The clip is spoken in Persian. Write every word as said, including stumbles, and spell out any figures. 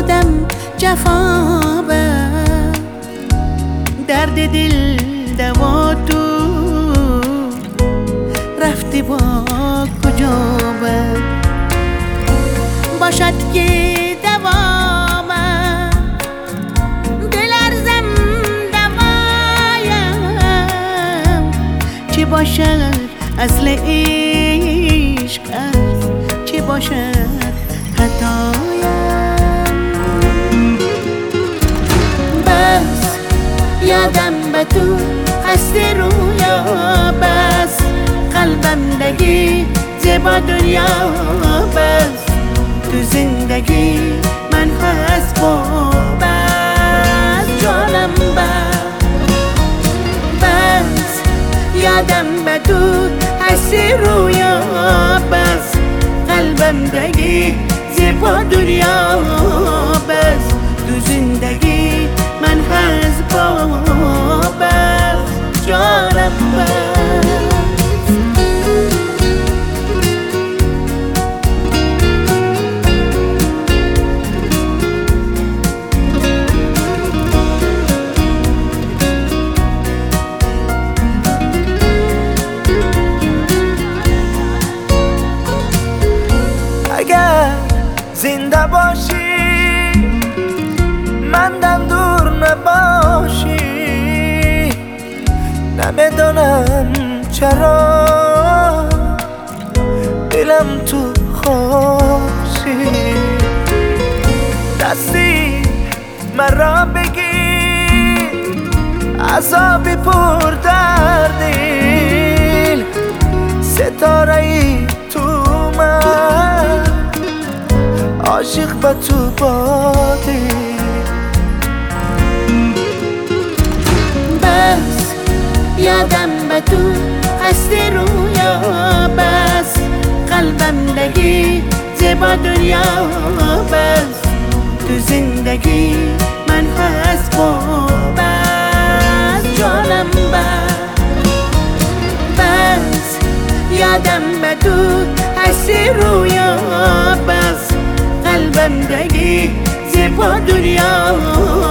گفتم جفا بس، درد دل دوا تو رفتی با کجا بس. باشد که دوام دل ارزم دوایم، چی باشد اصل عشق است، چی باشد خطایم. بس یادم به تو هست رویا، بس قلبم دگی زیبا دنیا، بس تو زندگی من هست با بس جانم بس. بس یادم به تو هست رویا، بس قلبم دگی زیبا دنیا، بس تو زندگی من هست با بس جانم بس. اگر زنده باشی مندم دور نباشی، نمیدونم چرا دلم تو خوشی. دستی مرا بگی عذابی پر در دل، ستاره ای تو من عاشق به تو بادی. بس یادم به تو هست رویا، بس قلبم دگی زیبا دنیا، بس تو زندگی من هست با بس جانم بس. بس یادم به تو هست رویا، بس قلبم دگی زیبا دنیا،